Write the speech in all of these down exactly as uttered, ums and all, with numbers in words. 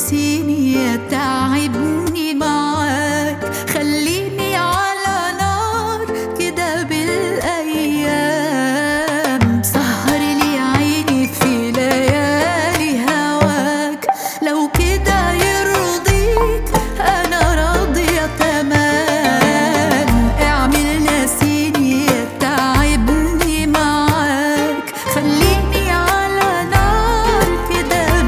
ناسيني تعبني معاك، خليني على نار كده بالأيام، سهر لي عيني في ليالي هواك، لو كده يرضيك أنا راضية تمام، اعمل ناسيني تعبني معاك، خليني على نار كده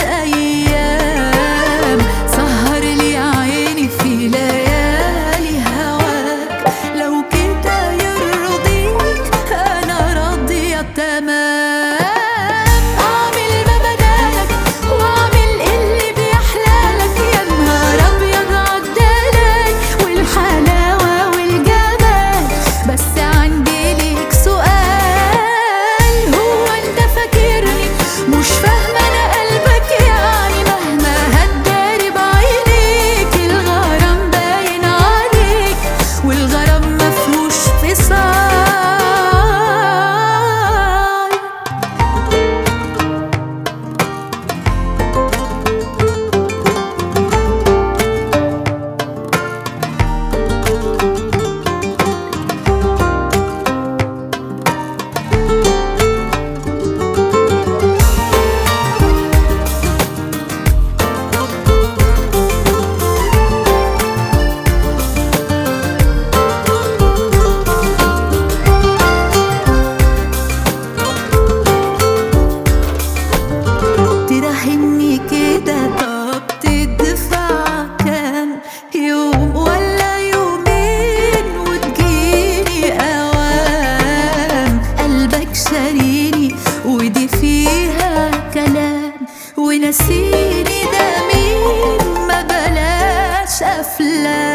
بالأيام، سهر لي عيني في ليالي هواك، لو كده يرضيك أنا راضية تمام. أعمل ما بدالك وأعمل اللي بيحلالك، يا نهار أبيض عالدلال والحلاوة والجمال، بس عندي ليك سؤال، هو أنت فاكرني مش فاهمة أنا قلبك يعني، مهما هتداري بعينيك الغرام باين عليك، والغرام مفهوش فصال. تراهني كده، طب تدفع كام يوم ولا يومين وتجيني أوام، قلبك شاريني ودي فيها كلام، ونسيني ده مين ما بلاش أفلام.